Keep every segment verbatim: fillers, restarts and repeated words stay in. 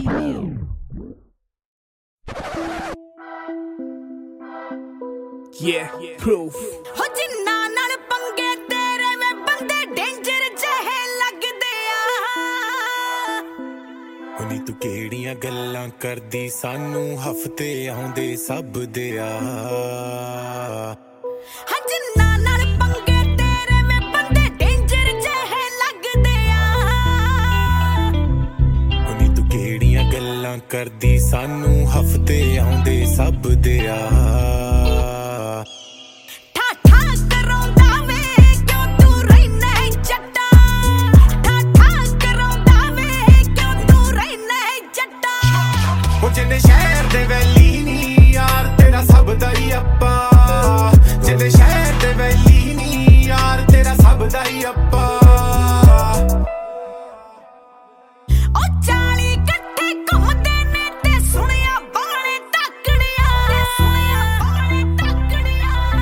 Yeah, proof. ਹੋ ਜਿੰਨਾ ਨਾਲ ਪੰਗੇ ਤੇਰੇ ਵੇ ਬੰਦੇ ਡੇਂਜਰ ਜਿਹੇ ਲੱਗਦੇ ਆ। ਹੁਣੀ ਤੂੰ ਕਿਹੜੀਆਂ ਗੱਲਾਂ ਕਰਦੀ ਸਾਨੂੰ ਹਫਤੇ ਆਉਂਦੇ ਸਭ ਦੇ ਆ। ਹਾਂ ਜਿੰਨਾ ਨਾਲ ਪੰਗੇ ਤੇਰੇ ਵੇ ਬੰਦੇ ਡੇਂਜਰ ਜਿਹੇ ਲੱਗਦੇ ਆ। ਹੁਣੀ ਤੂੰ ਕਿਹੜੀਆਂ ਗੱਲਾਂ ਕਰਦੀ ਸਾਨੂੰ ਹਫਤੇ ਆਉਂਦੇ ਸਭ ਦੇ ਆ। ਜਿੰਨੇ ਸ਼ਹਿਰ ਦੇ ਵੈਲੀ ਨੀ ਯਾਰ ਤੇਰਾ ਸਭ ਦਾ ਹੀ ਅੱਪਾ। ਜਿੰਨੇ ਸ਼ਹਿਰ ਦੇ ਵੈਲੀ ਨੀ ਯਾਰ ਤੇਰਾ ਸਭ ਦਾ ਹੀ ਅੱਪਾ। ਉਹ ਚਾਲੀ ਇਕੱਠੇ ਘੁੰਮਦੇ ਨੇ ਤੇ ਸੁਣਿਆ ਬਾਣੇ ਟੱਕੜਿਆ ਤੇ ਸੁਣਿਆ ਬਾਣੇ ਟੱਕੜਿਆ।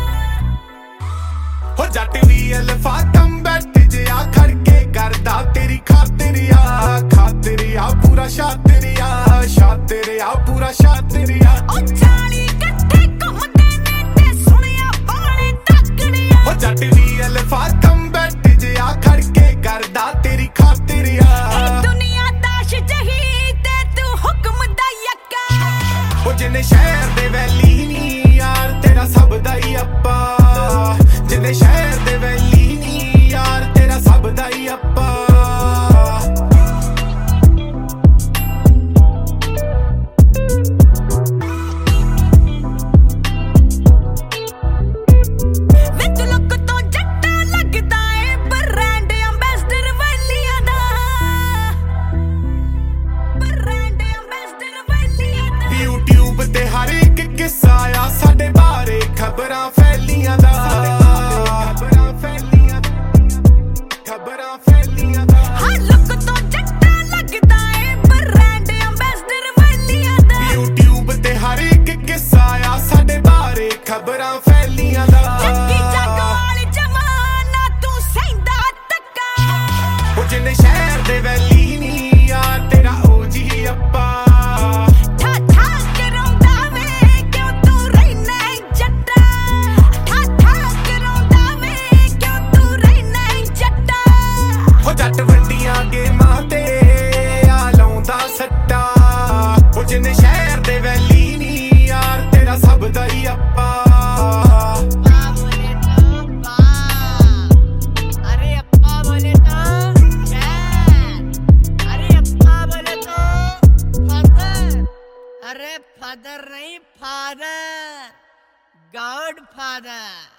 ਹੋ ਜੱਟ ਵੀ ਅਲਫਾ ਕੰਮ ਬੈਠ ਜਿਆ ਖੜ ਕੇ ਕਰਦਾ ਤੇਰੀ ਖਾਤਰਿਆ। ਖਾਤਰਿਆ ਪੂਰਾ ਸ਼ਾਤਰਿਆ ਸ਼ਾਤਰਿਆ ਪੂਰਾ ਸ਼ਾਤਰਿਆ। ਉਹ ਚਾਲੀ ਇਕੱਠੇ ਘੁੰਮਦੇ ਨੇ ਤੇ ਸੁਣਿਆ ਬਾਣੇ ਟੱਕੜਿਆ। ਹੋ ਜੱਟ ਵੀ ਅਲਫਾ ਕੰਮ ਬੈਠ ਜਿਆ ਖੜ ਕੇ ਕਰਦਾ ਤੇਰੀ ਖਾਤਰਿਆ। ਇਹ ਦੁਨੀਆ ਦਾਸ਼ ਜਹੀ ਤੇ ਤੂੰ ਹੁਕਮ ਦਾ ਯੱਕਾ। ਉਹ ਜਿੰਨੇ ਸ਼ਹਿਰ ਦੇ ਵੈਲੀ ਨੀ ਯਾਰ ਤੇਰਾ ਸਭ ਦਾ ਹੀ ਅੱਪਾ। ਜਿੰਨੇ ਸ਼ਹਿਰ ਦੇ ਵੈਲੀ ਨੀ ਯਾਰ ਤੇਰਾ ਸਭ ਦਾ ਹੀ ਅੱਪਾ। YouTube ਤੇ ਹਰ ਇੱਕ ਕਿੱਸਾ ਆ ਸਾਡੇ ਬਾਰੇ ਖਬਰਾਂ ਫੈਲੀਆਂ ਦਾ। ਖਬਰਾਂ ਫੈਲੀਆਂ ਖਬਰਾਂ ਫੈਲੀਆਂ ਦਾ। ਹਾਂ ਲੁੱਕ ਤੋਂ ਜੱਟਾ ਲੱਗਦਾ ਏ ਬ੍ਰਾਂਡ ਅੰਬੈਸਡਰ ਵਾਲੀਆਂ ਦਾ। YouTube ਤੇ ਹਰ ਇੱਕ ਕਿੱਸਾ ਆ ਸਾਡੇ ਬਾਰੇ ਖਬਰਾਂ ਫੈਲੀਆਂ ਦਾ। ਚੱਕੀ ਜੱਗ ਵਾਲੀ ਜਮਾਨਾ ਤੂੰ ਸਹਿੰਦਾ ਤੱਕਾ। ਉਹ ਜਿੰਨੇ ਸ਼ਹਿਰ ਦੇ ਵੈਲੀ ਨੀ ਯਾਰ ਤੇਰਾ ਉਹ ਜੀ ਅੱਪਾ। ਜਿੰਨੇ ਸ਼ਹਿਰ ਦੇ ਵੈਲੀ ਨੀ ਯਾਰ ਤੇਰਾ ਸਭ ਦਾ ਹੀ ਅੱਪਾ। ਬੋਲੇ ਤੋ ਬਾ ਅਰੇ ਅੱਪਾ ਬੋਲੇ ਤੋ ਸ਼ਹਿਰ। ਅਰੇ ਅੱਪਾ ਬੋਲੇ ਤੋ ਫਾਦਰ। ਅਰੇ ਫਾਦਰ ਨਹੀਂ ਫਾਦਰ ਗॉड फादर।